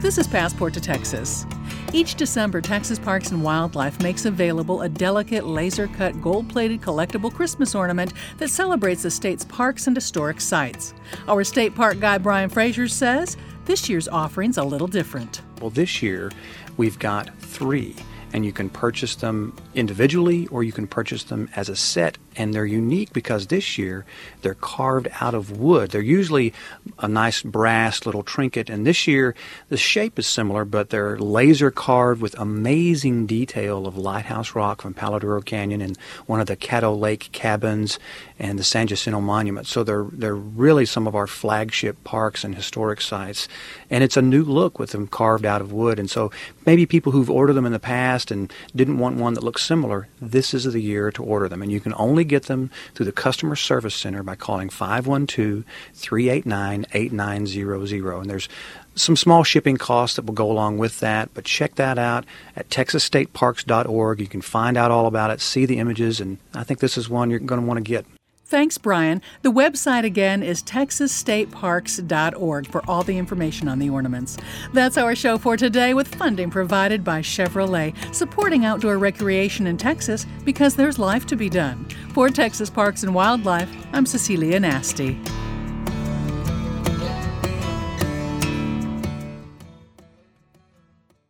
This is Passport to Texas. Each December, Texas Parks and Wildlife makes available a delicate laser-cut gold-plated collectible Christmas ornament that celebrates the state's parks and historic sites. Our state park guy Brian Frazier says this year's offering's a little different. Well, this year we've got 3, and you can purchase them individually or you can purchase them as a set. And they're unique because this year they're carved out of wood. They're usually a nice brass little trinket, and this year the shape is similar, but they're laser carved with amazing detail of Lighthouse Rock from Palo Duro Canyon and one of the Caddo Lake cabins and the San Jacinto Monument. So they're really some of our flagship parks and historic sites, and it's a new look with them carved out of wood. And so maybe people who've ordered them in the past and didn't want one that looks similar, this is the year to order them. And you can only get them through the Customer Service Center by calling 512-389-8900. And there's some small shipping costs that will go along with that, but check that out at texasstateparks.org. You can find out all about it, see the images, and I think this is one you're going to want to get. Thanks, Brian. The website again is texasstateparks.org for all the information on the ornaments. That's our show for today, with funding provided by Chevrolet, supporting outdoor recreation in Texas because there's life to be done. For Texas Parks and Wildlife, I'm Cecilia Nasty.